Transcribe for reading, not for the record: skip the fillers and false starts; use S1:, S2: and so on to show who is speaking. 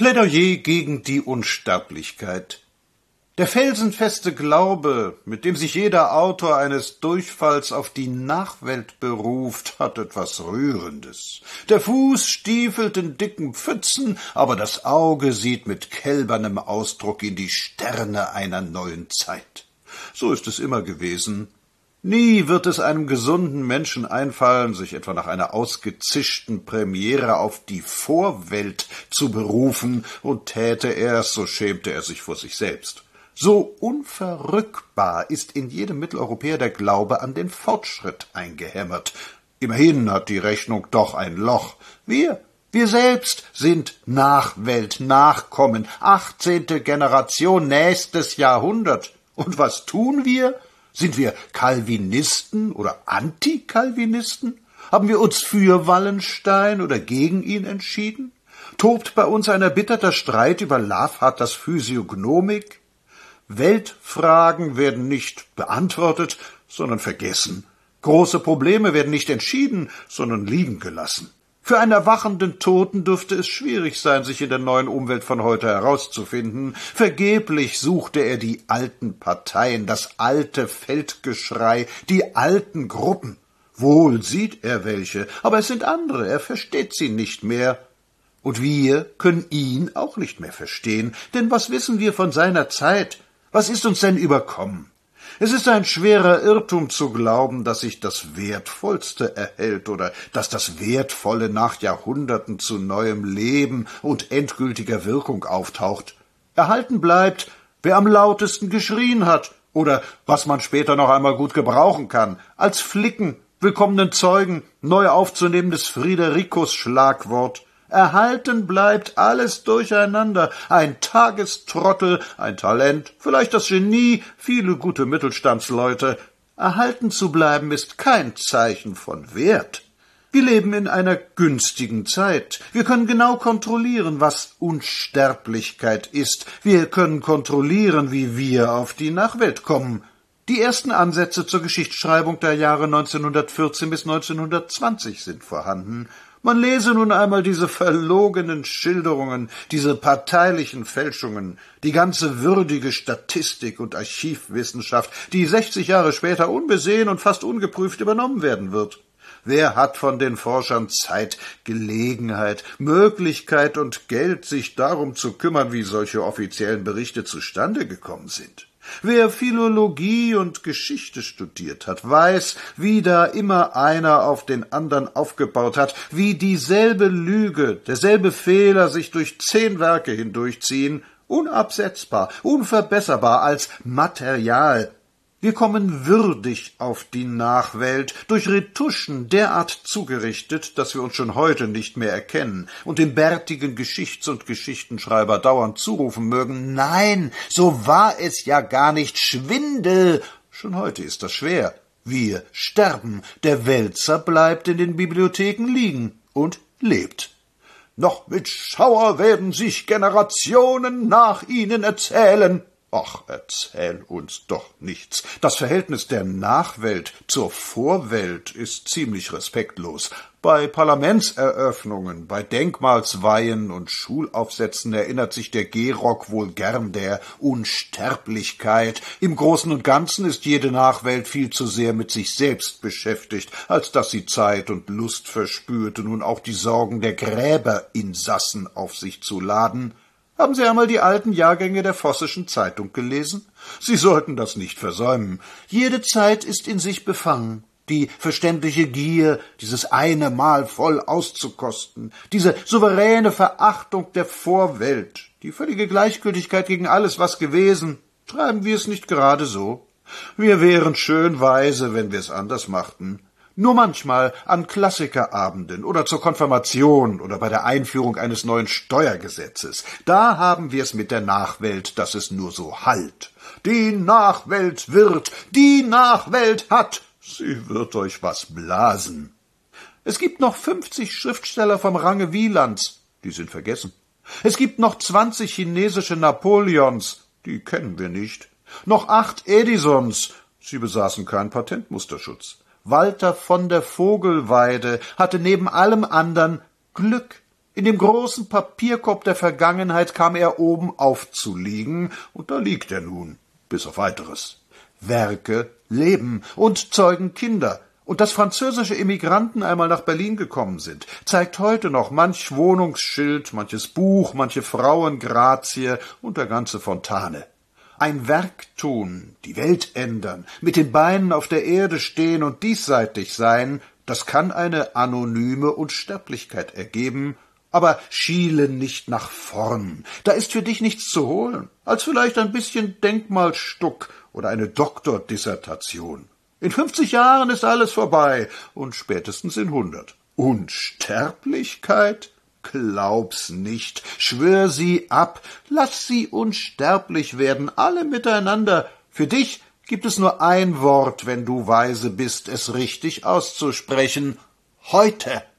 S1: Plädoyer gegen die Unsterblichkeit. Der felsenfeste Glaube, mit dem sich jeder Autor eines Durchfalls auf die Nachwelt beruft, hat etwas Rührendes. Der Fuß stiefelt in dicken Pfützen, aber das Auge sieht mit kälbernem Ausdruck in die Sterne einer neuen Zeit. So ist es immer gewesen. Nie wird es einem gesunden Menschen einfallen, sich etwa nach einer ausgezischten Premiere auf die Vorwelt zu berufen, und täte er es, so schämte er sich vor sich selbst. So unverrückbar ist in jedem Mitteleuropäer der Glaube an den Fortschritt eingehämmert. Immerhin hat die Rechnung doch ein Loch. Wir selbst sind Nachwelt, Nachkommen, 18. Generation, nächstes Jahrhundert. Und was tun wir? Sind wir Calvinisten oder Antikalvinisten? Haben wir uns für Wallenstein oder gegen ihn entschieden? Tobt bei uns ein erbitterter Streit über Lavater's Physiognomik? Weltfragen werden nicht beantwortet, sondern vergessen. Große Probleme werden nicht entschieden, sondern liegen gelassen. Für einen erwachenden Toten dürfte es schwierig sein, sich in der neuen Umwelt von heute herauszufinden. Vergeblich suchte er die alten Parteien, das alte Feldgeschrei, die alten Gruppen. Wohl sieht er welche, aber es sind andere, er versteht sie nicht mehr. Und wir können ihn auch nicht mehr verstehen, denn was wissen wir von seiner Zeit? Was ist uns denn überkommen? Es ist ein schwerer Irrtum zu glauben, dass sich das Wertvollste erhält oder dass das Wertvolle nach Jahrhunderten zu neuem Leben und endgültiger Wirkung auftaucht. Erhalten bleibt, wer am lautesten geschrien hat oder was man später noch einmal gut gebrauchen kann, als Flicken, willkommenen Zeugen, neu aufzunehmendes Fridericus-Schlagwort. Erhalten bleibt alles durcheinander, ein Tagestrottel, ein Talent, vielleicht das Genie, viele gute Mittelstandsleute. Erhalten zu bleiben ist kein Zeichen von Wert. Wir leben in einer günstigen Zeit. Wir können genau kontrollieren, was Unsterblichkeit ist. Wir können kontrollieren, wie wir auf die Nachwelt kommen. Die ersten Ansätze zur Geschichtsschreibung der Jahre 1914 bis 1920 sind vorhanden. Man lese nun einmal diese verlogenen Schilderungen, diese parteilichen Fälschungen, die ganze würdige Statistik und Archivwissenschaft, die 60 Jahre später unbesehen und fast ungeprüft übernommen werden wird. Wer hat von den Forschern Zeit, Gelegenheit, Möglichkeit und Geld, sich darum zu kümmern, wie solche offiziellen Berichte zustande gekommen sind? Wer Philologie und Geschichte studiert hat, weiß, wie da immer einer auf den anderen aufgebaut hat, wie dieselbe Lüge, derselbe Fehler sich durch 10 Werke hindurchziehen, unabsetzbar, unverbesserbar als Material. Wir kommen würdig auf die Nachwelt, durch Retuschen derart zugerichtet, dass wir uns schon heute nicht mehr erkennen und dem bärtigen Geschichts- und Geschichtenschreiber dauernd zurufen mögen: Nein, so war es ja gar nicht, Schwindel! Schon heute ist das schwer. Wir sterben, der Wälzer bleibt in den Bibliotheken liegen und lebt. Noch mit Schauer werden sich Generationen nach ihnen erzählen. Ach, erzähl uns doch nichts. Das Verhältnis der Nachwelt zur Vorwelt ist ziemlich respektlos. Bei Parlamentseröffnungen, bei Denkmalsweihen und Schulaufsätzen erinnert sich der Gehrock wohl gern der Unsterblichkeit. Im Großen und Ganzen ist jede Nachwelt viel zu sehr mit sich selbst beschäftigt, als dass sie Zeit und Lust verspürte, nun auch die Sorgen der Gräberinsassen auf sich zu laden. Haben Sie einmal die alten Jahrgänge der Vossischen Zeitung gelesen? Sie sollten das nicht versäumen. Jede Zeit ist in sich befangen. Die verständliche Gier, dieses eine Mal voll auszukosten, diese souveräne Verachtung der Vorwelt, die völlige Gleichgültigkeit gegen alles, was gewesen. Treiben wir es nicht gerade so? Wir wären schön weise, wenn wir es anders machten. Nur manchmal an Klassikerabenden oder zur Konfirmation oder bei der Einführung eines neuen Steuergesetzes. Da haben wir es mit der Nachwelt, dass es nur so hallt. Die Nachwelt wird, die Nachwelt hat, sie wird euch was blasen. Es gibt noch 50 Schriftsteller vom Range Wielands, die sind vergessen. Es gibt noch 20 chinesische Napoleons, die kennen wir nicht. Noch 8 Edisons, sie besaßen keinen Patentmusterschutz. Walter von der Vogelweide hatte neben allem andern Glück. In dem großen Papierkorb der Vergangenheit kam er oben aufzuliegen, und da liegt er nun, bis auf Weiteres. Werke leben und zeugen Kinder. Und dass französische Emigranten einmal nach Berlin gekommen sind, zeigt heute noch manch Wohnungsschild, manches Buch, manche Frauengrazie und der ganze Fontane. Ein Werk tun, die Welt ändern, mit den Beinen auf der Erde stehen und diesseitig sein, das kann eine anonyme Unsterblichkeit ergeben, aber schiele nicht nach vorn, da ist für dich nichts zu holen, als vielleicht ein bisschen Denkmalstuck oder eine Doktordissertation. In 50 Jahren ist alles vorbei und spätestens in 100. Unsterblichkeit? Glaub's nicht, schwör sie ab, lass sie unsterblich werden, alle miteinander. Für dich gibt es nur ein Wort, wenn du weise bist, es richtig auszusprechen: heute.